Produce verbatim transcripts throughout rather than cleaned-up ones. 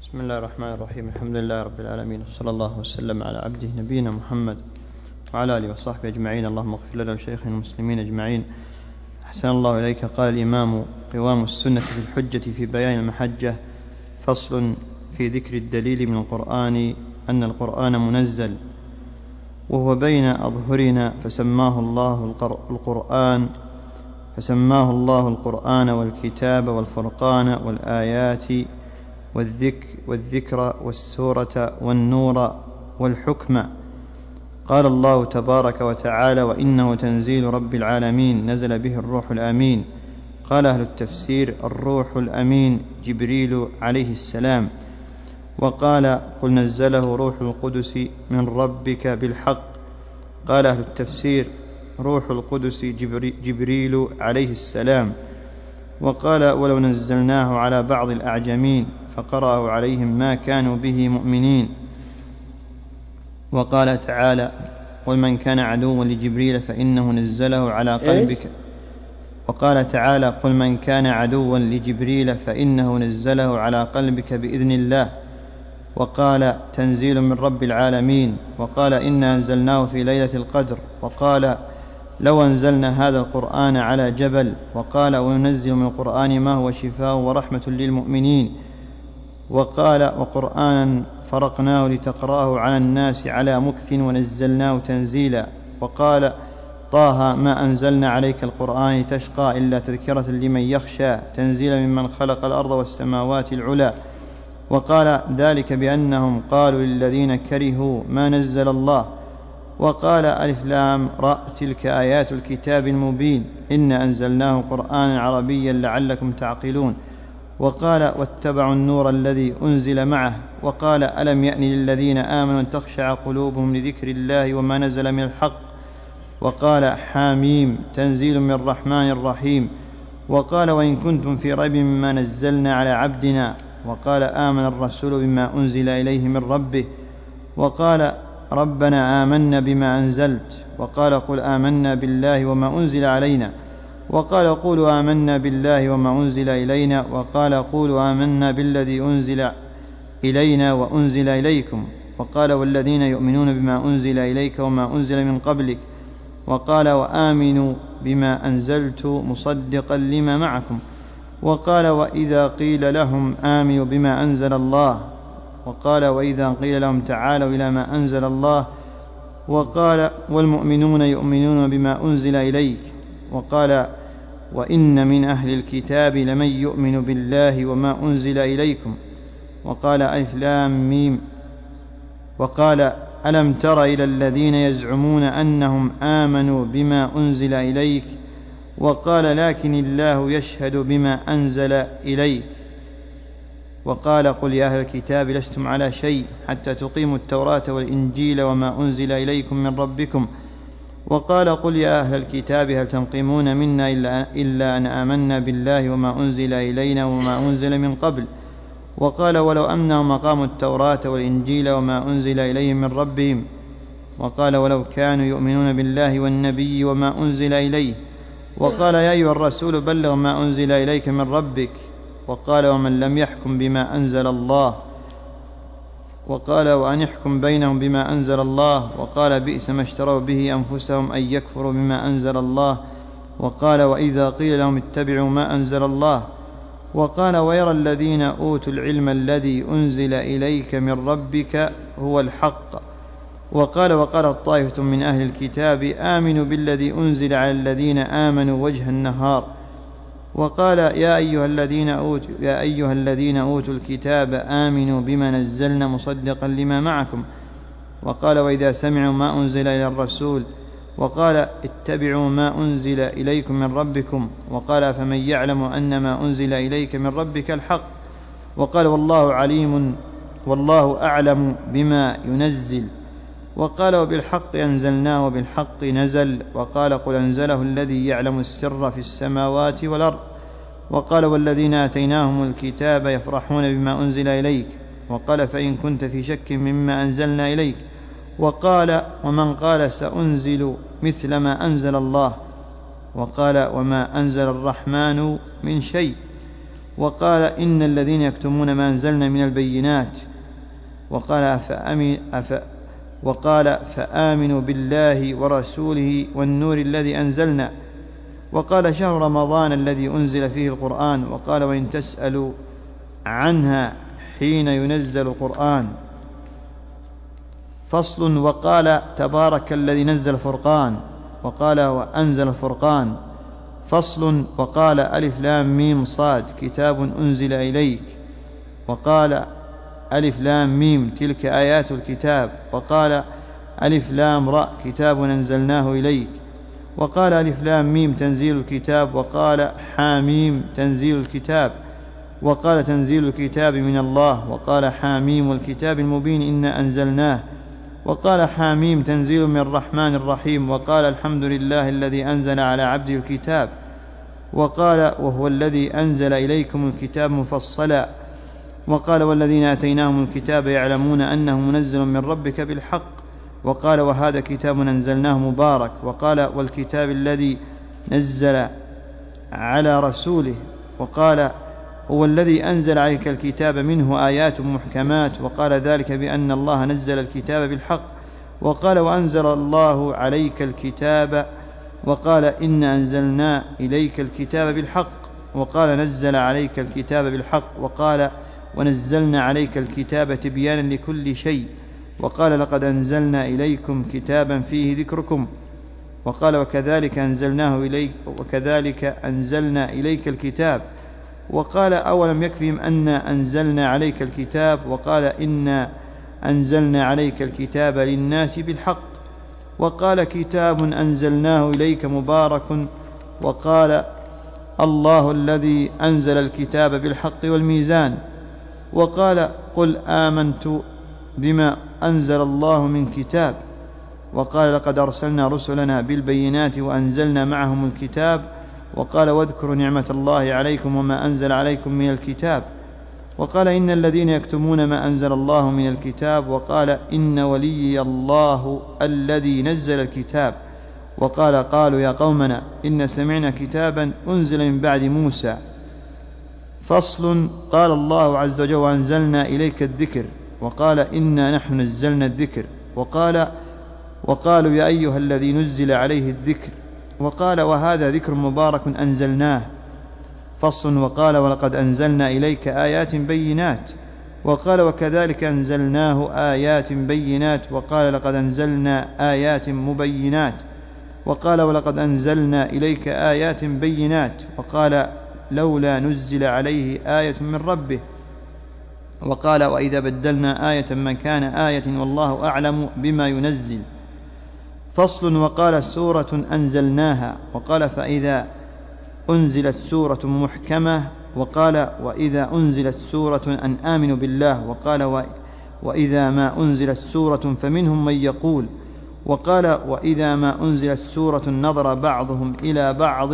بسم الله الرحمن الرحيم. الحمد لله رب العالمين، وصلى الله وسلم على عبده نبينا محمد وعلى آله وصحبه أجمعين. اللهم اغفر لنا وشيخنا المسلمين أجمعين. أحسن الله إليك. قال الإمام قوام السنة في الحجة في بيان المحجة: فصل في ذكر الدليل من القرآن أن القرآن منزل وهو بين أظهرنا، فسماه الله القرآن فسماه الله القرآن والكتاب والفرقان والآيات والذكر, والذكر والسورة والنور والحكم. قال الله تبارك وتعالى: وإنه تنزيل رب العالمين نزل به الروح الأمين. قال أهل التفسير: الروح الأمين جبريل عليه السلام. وقال: قل نزله روح القدس من ربك بالحق. قال أهل التفسير: روح القدس جبريل عليه السلام. وقال: ولو نزلناه على بعض الأعجمين فقرأه عليهم ما كانوا به مؤمنين. وقال تعالى: قل من كان عدوا لجبريل فإنه نزله على قلبك وقال تعالى: قل من كان عدوا لجبريل فإنه نزله على قلبك بإذن الله. وقال: تنزيل من رب العالمين. وقال: إنا أنزلناه في ليلة القدر. وقال: لو أنزلنا هذا القرآن على جبل. وقال: وننزل من القرآن ما هو شفاء ورحمة للمؤمنين. وقال: وقرآنا فرقناه لتقرأه على الناس على مكث ونزلناه تنزيلا. وقال: طه ما أنزلنا عليك القرآن تشقى إلا تذكرة لمن يخشى تنزيلا ممن خلق الأرض والسماوات العلى. وقال: ذلك بأنهم قالوا للذين كرهوا ما نزل الله. وقال: ألف لام راء تلك آيات الكتاب المبين إنا أنزلناه قرآنا عربيا لعلكم تعقلون. وقال: واتبعوا النور الذي أنزل معه. وقال: ألم يأن للذين آمنوا أن تخشع قلوبهم لذكر الله وما نزل من الحق. وقال: حاميم تنزيل من الرحمن الرحيم. وقال: وإن كنتم في ريب مما نزلنا على عبدنا. وقال: آمن الرسول بما أنزل إليه من ربه. وقال: ربنا آمنا بما أنزلت. وقال: قل آمنا بالله وما أنزل علينا. وقال: قولوا آمنا بالله وما أنزل إلينا. وقال: قولوا آمنا بالذي أنزل إلينا وأنزل إليكم. وقال: والذين يؤمنون بما أنزل إليك وما أنزل من قبلك. وقال: وآمنوا بما أنزلت مصدقا لما معكم. وقال: وإذا قيل لهم آمنوا بما أنزل الله. وقال: وإذا قيل لهم تعالوا إلى ما أنزل الله. وقال: والمؤمنون يؤمنون بما أنزل إليك. وقال: وإن من أهل الكتاب لمن يؤمن بالله وما أنزل إليكم. وقال: ألف لام ميم. وقال: ألم تر إلى الذين يزعمون أنهم آمنوا بما أنزل إليك. وقال: لكن الله يشهد بما أنزل إليك. وقال: قل يا أهل الكتاب لستم على شيء حتى تقيموا التوراة والإنجيل وما أنزل إليكم من ربكم. وقال: قل يا أهل الكتاب هل تنقمون منا إلا أن آمنا بالله وما أنزل إلينا وما أنزل من قبل. وقال: ولو أنهم أقاموا التوراة والإنجيل وما أنزل إليهم من ربهم. وقال: ولو كانوا يؤمنون بالله والنبي وما أنزل إليه. وقال: يا أيها الرسول بلغ ما أنزل إليك من ربك. وقال: ومن لم يحكم بما أنزل الله. وقال: وأن يحكم بينهم بما أنزل الله. وقال: بئس ما اشتروا به أنفسهم أن يكفروا بما أنزل الله. وقال: وإذا قيل لهم اتبعوا ما أنزل الله. وقال: ويرى الذين أوتوا العلم الذي أنزل إليك من ربك هو الحق. وقال: وقال طائفة من أهل الكتاب آمنوا بالذي أنزل على الذين آمنوا وجه النهار. وقال: يا أيها الذين أوتوا, يا أيها الذين أوتوا الكتاب آمنوا بما نزلنا مصدقا لما معكم. وقال: وإذا سمعوا ما أنزل إلى الرسول. وقال: اتبعوا ما أنزل إليكم من ربكم. وقال: فمن يعلم أن ما أنزل إليك من ربك الحق. وقال: والله عليم والله أعلم بما ينزل. وقال: وبالحق أنزلناه وبالحق نزل. وقال: قل أنزله الذي يعلم السر في السماوات والأرض. وقال: والذين آتيناهم الكتاب يفرحون بما أنزل إليك. وقال: فإن كنت في شك مما أنزلنا إليك. وقال: ومن قال سأنزل مثل ما أنزل الله. وقال: وما أنزل الرحمن من شيء. وقال إن الذين يكتمون ما أنزلنا من البينات، وقال فأمن أف وقال فآمنوا بالله ورسوله والنور الذي أنزلنا، وقال شهر رمضان الذي أنزل فيه القرآن، وقال وإن تسألوا عنها حين ينزل القرآن. فصل. وقال تبارك الذي نزل الفرقان، وقال وأنزل الفرقان. فصل. وقال ألف لام ميم صاد كتاب أنزل إليك، وقال ألف لام ميم تلك آيات الكتاب، وقال ألف لام راء كتاب أنزلناه إليك، وقال ألف لام ميم تنزيل الكتاب، وقال حاميم تنزيل الكتاب، وقال تنزيل الكتاب من الله، وقال حاميم والكتاب المبين إنا أنزلناه، وقال حاميم تنزيل من الرحمن الرحيم، وقال الحمد لله الذي أنزل على عبده الكتاب، وقال وهو الذي أنزل إليكم الكتاب مفصلا، وقال والذين آتيناهم الكتاب يعلمون أنه منزل من ربك بالحق، وقال وهذا كتاب أنزلناه مبارك، وقال والكتاب الذي نزل على رسوله، وقال هو الذي أنزل عليك الكتاب منه آيات محكمات، وقال ذلك بأن الله نزل الكتاب بالحق، وقال وأنزل الله عليك الكتاب، وقال إن أنزلنا إليك الكتاب بالحق، وقال نزل عليك الكتاب بالحق، وقال ونزلنا عليك الكتاب تبيانا لكل شيء، وقال لقد أنزلنا إليكم كتابا فيه ذكركم، وقال وكذلك أنزلناه إليك وكذلك أنزلنا إليك الكتاب، وقال أولم يكفهم أن أنزلنا عليك الكتاب، وقال إنا أنزلنا عليك الكتاب للناس بالحق، وقال كتاب أنزلناه إليك مبارك، وقال الله الذي أنزل الكتاب بالحق والميزان، وقال قل آمنت بما أنزل الله من كتاب، وقال لقد أرسلنا رسلنا بالبينات وأنزلنا معهم الكتاب، وقال واذكروا نعمة الله عليكم وما أنزل عليكم من الكتاب، وقال إن الذين يكتمون ما أنزل الله من الكتاب، وقال إن ولي الله الذي نزل الكتاب، وقال قالوا يا قومنا إن سمعنا كتابا أنزل من بعد موسى. فصل. قال الله عز وجل وأنزلنا إليك الذكر، وقال إنا نحن نزلنا الذكر، وقال وقالوا يا أيها الذي نزل عليه الذكر، وقال وهذا ذكر مبارك أنزلناه. فصل. وقال ولقد أنزلنا إليك آيات بينات، وقال وكذلك أنزلناه آيات بينات، وقال لقد أنزلنا آيات مبينات، وقال ولقد أنزلنا إليك آيات بينات، وقال لولا نزل عليه آية من ربه، وقال وإذا بدلنا آية مكان آية والله أعلم بما ينزل. فصل. وقال سورة أنزلناها، وقال فإذا أنزلت سورة محكمة، وقال وإذا أنزلت سورة أن آمنوا بالله، وقال وإذا ما أنزلت سورة فمنهم من يقول، وقال وإذا ما أنزلت سورة نظر بعضهم إلى بعض،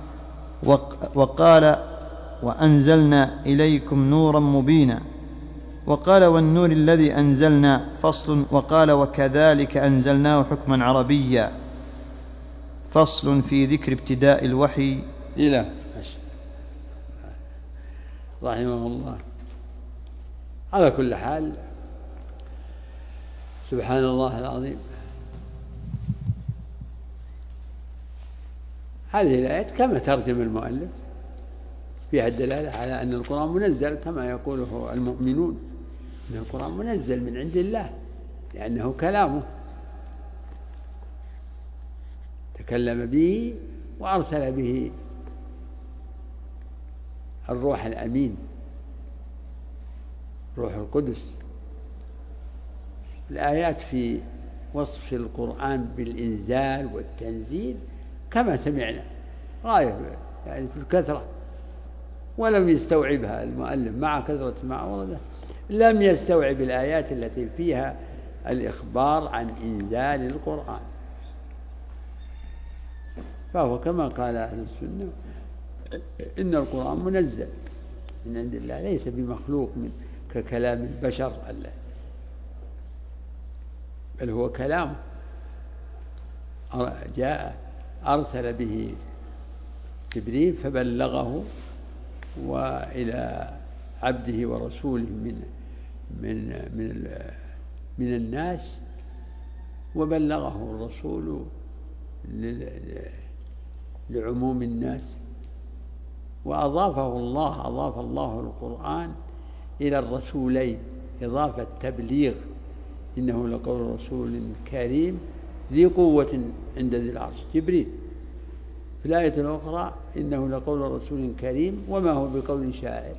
وقال وأنزلنا إليكم نورا مبينا، وقال والنور الذي أنزلنا. فصل. وقال وكذلك أنزلناه حكما عربيا. فصل في ذكر ابتداء الوحي إلى رحمه الله. على كل حال سبحان الله العظيم، هذه الآيات كما ترجم المؤلف فيها الدلالة على أن القرآن منزل كما يقوله المؤمنون، أن القرآن منزل من عند الله لأنه كلامه تكلم به وأرسل به الروح الأمين روح القدس. الآيات في وصف القرآن بالإنزال والتنزيل كما سمعنا غاية يعني في الكثرة، ولم يستوعبها المؤلف مع كثرة ما ورده، لم يستوعب الآيات التي فيها الإخبار عن إنزال القرآن، فهو كما قال أهل السنة إن القرآن منزل من عند الله ليس بمخلوق من ككلام البشر، بل هو كلام جاء أرسل به جبريل فبلغه وإلى عبده ورسوله من من من من الناس، وبلغه الرسول لعموم الناس، وأضافه الله أضاف الله القرآن إلى الرسولين إضافة تبليغ، إنه لقول رسول كريم ذي قوة عند ذي العرش جبريل. في الآية الأخرى إنه لقول رسول كريم وما هو بقول شاعر.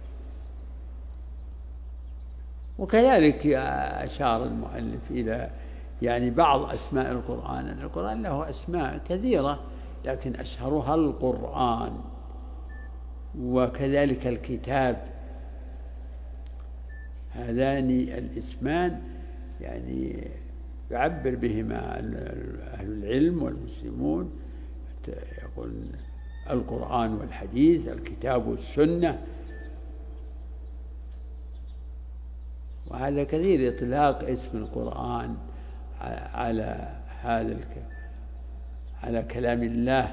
وكذلك أشار المؤلف إلى يعني بعض أسماء القرآن. القرآن له أسماء كثيرة لكن أشهرها القرآن، وكذلك الكتاب. هذان الاسمان يعني يعبر بهما أهل العلم والمسلمون، يقول القرآن والحديث، الكتاب والسنة. وهذا كثير إطلاق اسم القرآن على هذا على كلام الله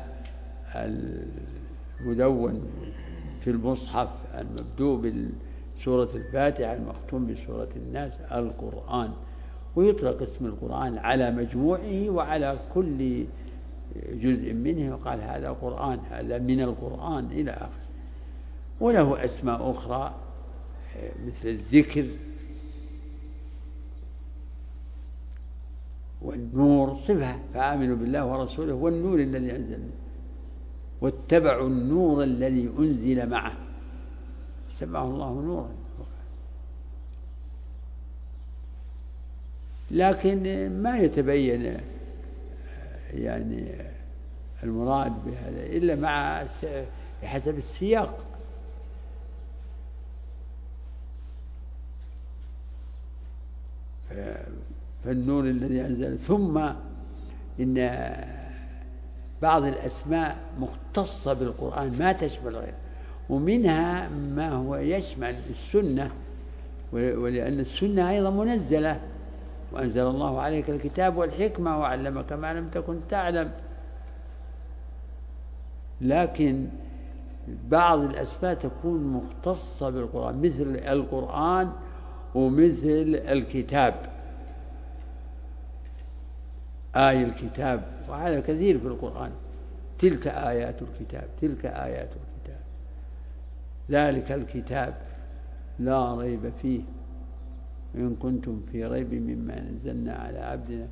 المدون في المصحف المبدوء بسورة الفاتحة المختوم بسورة الناس القرآن. ويطلق اسم القرآن على مجموعه وعلى كل جزء منه، وقال هذا قرآن، هذا من القرآن إلى آخره. وله أسماء أخرى مثل الذكر والنور، صفة، فآمنوا بالله ورسوله والنور الذي أنزلنا واتبعوا النور الذي أنزل معه سماه الله نورا. لكن ما يتبين يعني المراد بهذا إلا مع حسب السياق. فالنور الذي أنزل. ثم إن بعض الأسماء مختصة بالقرآن ما تشمل غيره، ومنها ما هو يشمل السنة، ولأن السنة أيضا منزلة، وأنزل الله عليك الكتاب والحكمة وعلمك ما لم تكن تعلم. لكن بعض الأسماء تكون مختصة بالقرآن مثل القرآن ومثل الكتاب، آية الكتاب، وهذا كثير في القرآن. تلك آيات الكتاب، تلك آيات الكتاب، ذلك الكتاب لا ريب فيه إن كنتم في ريب مما نزلنا على عبدنا.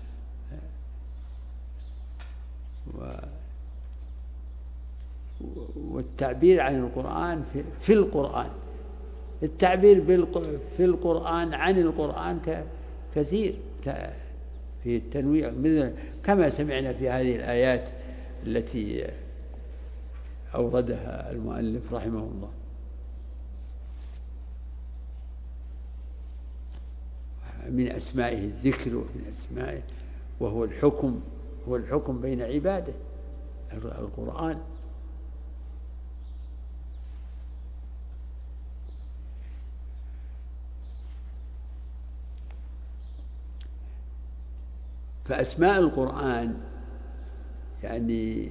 والتعبير عن القرآن في القرآن، التعبير في القرآن عن القرآن كثير في التنويع، كما سمعنا في هذه الآيات التي أوردها المؤلف رحمه الله. من أسمائه الذكر، ومن أسمائه وهو الحكم، هو الحكم بين عباده القرآن. فأسماء القرآن يعني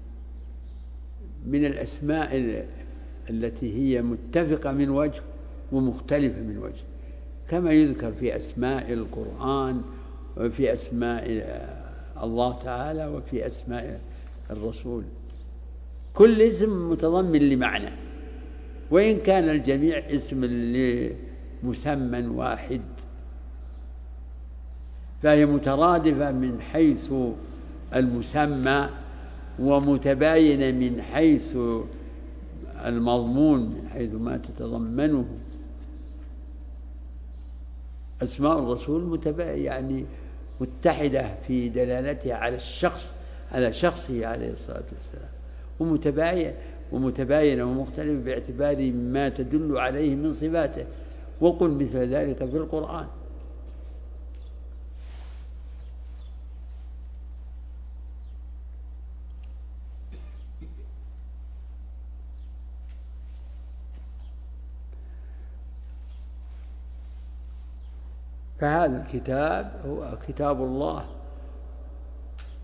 من الأسماء التي هي متفقة من وجه ومختلفة من وجه، كما يذكر في أسماء القرآن وفي أسماء الله تعالى وفي أسماء الرسول. كل اسم متضمن لمعنى، وإن كان الجميع اسم لمسمى واحد، فهي مترادفة من حيث المسمى ومتباينة من حيث المضمون، من حيث ما تتضمنه. أسماء الرسول متباينة يعني متحدة في دلالتها على الشخص، على شخصه عليه الصلاة والسلام، ومتباينة ومتباينة ومختلفة باعتبار ما تدل عليه من صفاته. وقل مثل ذلك في القرآن. فهذا الكتاب هو كتاب الله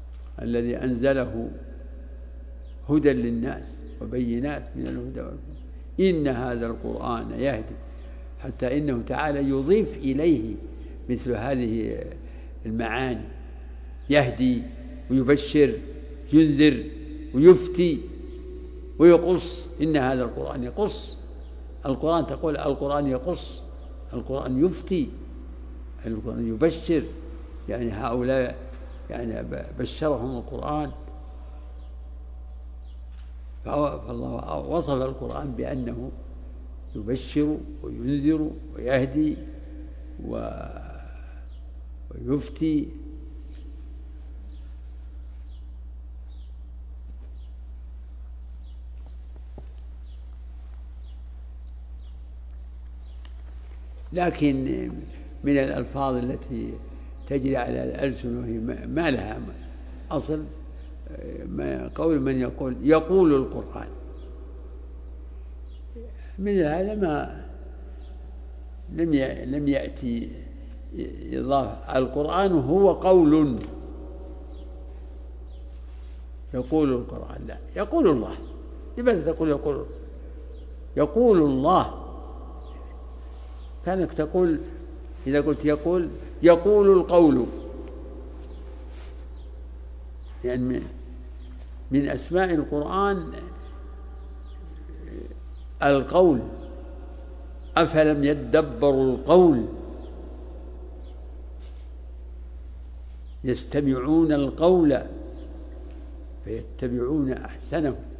الذي أنزله هدى للناس وبينات من الهدى والبينات. إن هذا القرآن يهدي، حتى إنه تعالى يضيف إليه مثل هذه المعاني، يهدي ويبشر ينذر ويفتي ويقص. إن هذا القرآن يقص، القرآن تقول القرآن يقص، القرآن يفتي، القرآن يبشر، يعني هؤلاء يعني بشرهم القرآن. فالله وصف القرآن بأنه يبشر وينذر ويهدي ويفتي. لكن من الألفاظ التي تجري على الألسن وهي ما لها أصل، قول من يقول يقول القرآن، من هذا ما لم لم يأتي إضافة. القرآن هو قول، يقول القرآن، لا، يقول الله. لماذا تقول يقول؟ يقول الله. كانك تقول إذا قلت يقول يقول القول، يعني من أسماء القرآن القول. أفلم يدبروا القول يستمعون القول فيتبعون أحسنه.